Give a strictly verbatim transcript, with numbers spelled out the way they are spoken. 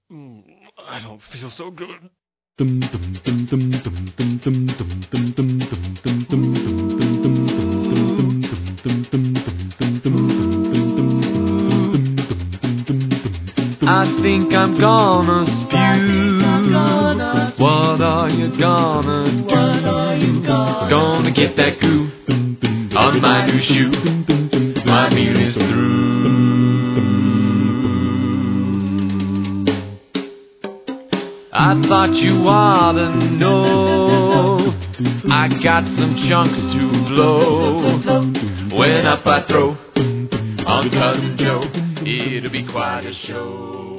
Mm, I don't feel so good. I think I'm gonna spew. What are you gonna do? Gonna get that goo on my new shoe. My meal is through. I thought you ought to know I got some chunks to blow. When up I throw on Cousin Joe, it'll be quite a show.